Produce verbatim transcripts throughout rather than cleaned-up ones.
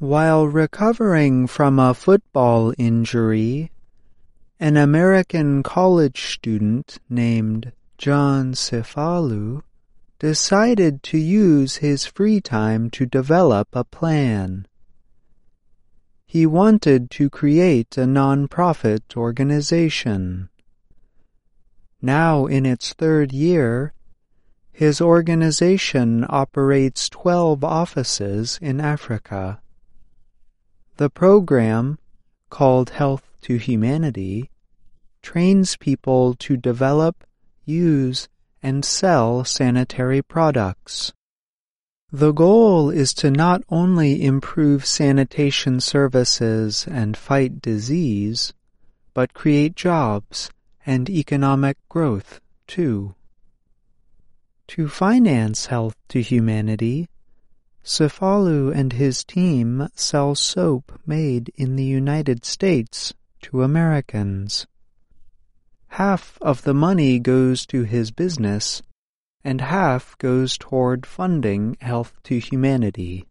While recovering from a football injury, an American college student named John Cefalu decided to use his free time to develop a plan. He wanted to create a non-profit organization. Now in its third year, his organization operates twelve offices in Africa. The program, called Health to Humanity, trains people to develop, use, and sell sanitary products. The goal is to not only improve sanitation services and fight disease, but create jobs and economic growth, too. To finance Health to Humanity, Cefalu and his team sell soap made in the United States to Americans. Half of the money goes to his business, and half goes toward funding Health to Humanity.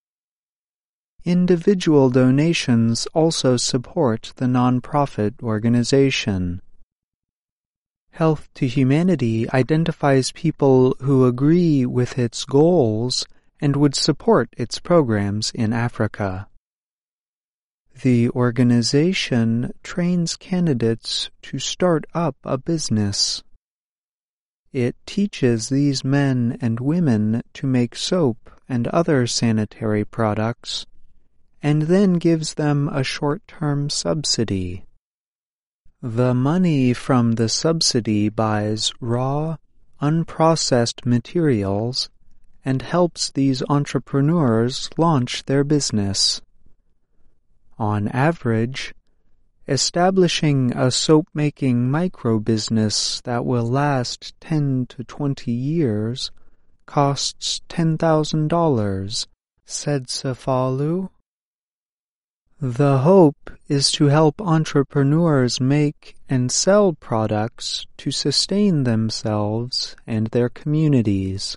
Individual donations also support the nonprofit organization. Health to Humanity identifies people who agree with its goals and would support its programs in Africa. The organization trains candidates to start up a business. It teaches these men and women to make soap and other sanitary products, and then gives them a short-term subsidy. The money from the subsidy buys raw, unprocessed materials and helps these entrepreneurs launch their business. On average, establishing a soap-making micro-business that will last ten to twenty years costs ten thousand dollars, said Cefalu. The hope is to help entrepreneurs make and sell products to sustain themselves and their communities.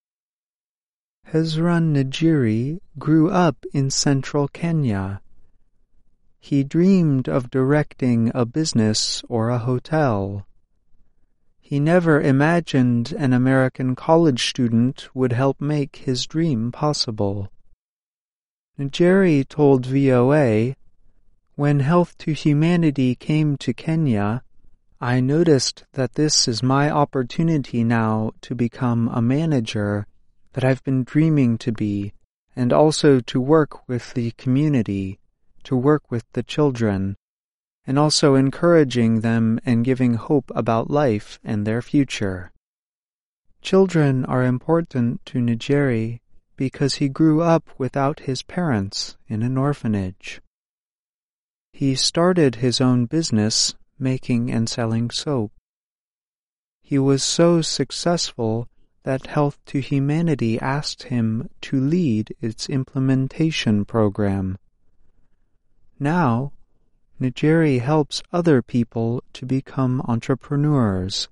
Hezron Njeri grew up in central Kenya. He dreamed of directing a business or a hotel. He never imagined an American college student would help make his dream possible. Njeri told V O A, "When Health to Humanity came to Kenya, I noticed that this is my opportunity now to become a manager that I've been dreaming to be, and also to work with the community, to work with the children, and also encouraging them and giving hope about life and their future." Children are important to Njeri because he grew up without his parents in an orphanage. He started his own business making and selling soap. He was so successful that Health to Humanity asked him to lead its implementation program. Now, Njeri helps other people to become entrepreneurs.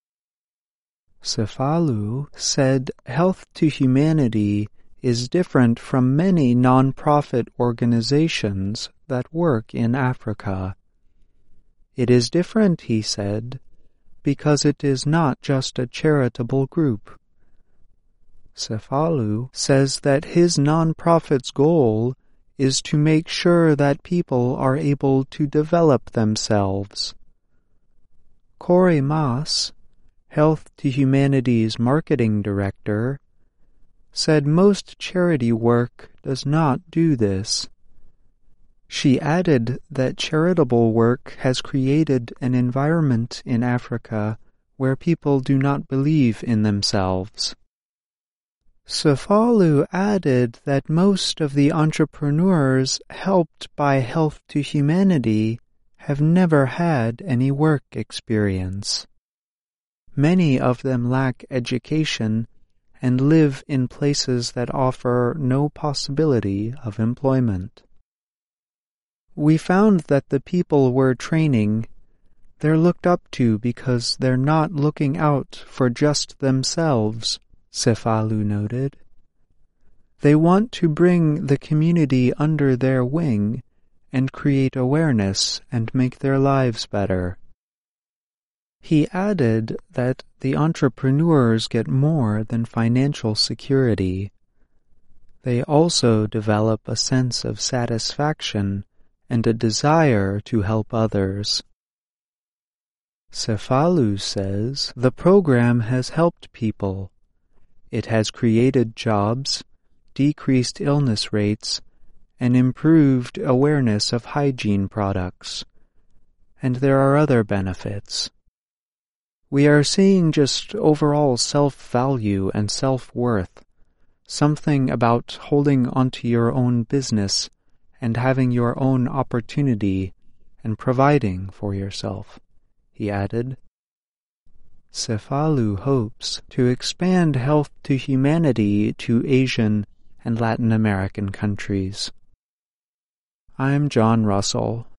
Cefalu said Health to Humanity is different from many non-profit organizations that work in Africa. It is different, he said, because it is not just a charitable group. Cefalu says that his non-profit's goal is to make sure that people are able to develop themselves. Corey Moss, Health to Humanity's marketing director, said most charity work does not do this. She added that charitable work has created an environment in Africa where people do not believe in themselves. Cefalu added that most of the entrepreneurs helped by Health to Humanity have never had any work experience. Many of them lack education and live in places that offer no possibility of employment. We found that the people we're training, they're looked up to because they're not looking out for just themselves, Cefalu noted. They want to bring the community under their wing and create awareness and make their lives better. He added that the entrepreneurs get more than financial security. They also develop a sense of satisfaction and a desire to help others. Cefalu says the program has helped people. It has created jobs, decreased illness rates, and improved awareness of hygiene products. And there are other benefits. We are seeing just overall self-value and self-worth, something about holding onto your own business and having your own opportunity and providing for yourself, he added. Cefalu hopes to expand health to humanity to Asian and Latin American countries. I'm John Russell.